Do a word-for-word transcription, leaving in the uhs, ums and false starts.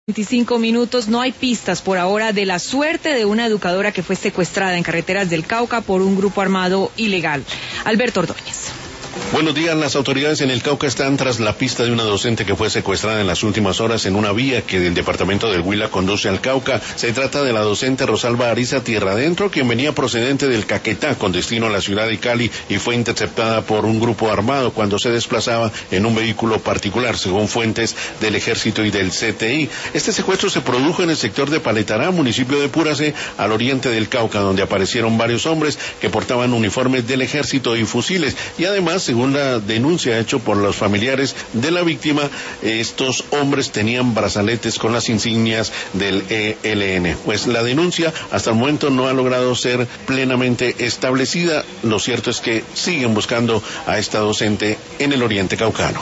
veinticinco minutos, no hay pistas por ahora de la suerte de una educadora que fue secuestrada en carreteras del Cauca por un grupo armado ilegal. Alberto Ordóñez. Buenos días, las autoridades en el Cauca están tras la pista de una docente que fue secuestrada en las últimas horas en una vía que del departamento del Huila conduce al Cauca. Se trata de la docente Rosalba Ariza Tierra Adentro, quien venía procedente del Caquetá con destino a la ciudad de Cali y fue interceptada por un grupo armado cuando se desplazaba en un vehículo particular, según fuentes del Ejército y del C T I. Este secuestro se produjo en el sector de Paletará, municipio de Puracé, al oriente del Cauca, donde aparecieron varios hombres que portaban uniformes del Ejército y fusiles, y además, según la denuncia hecha por los familiares de la víctima, estos hombres tenían brazaletes con las insignias del E L N. Pues la denuncia hasta el momento no ha logrado ser plenamente establecida. Lo cierto es que siguen buscando a esta docente en el oriente caucano.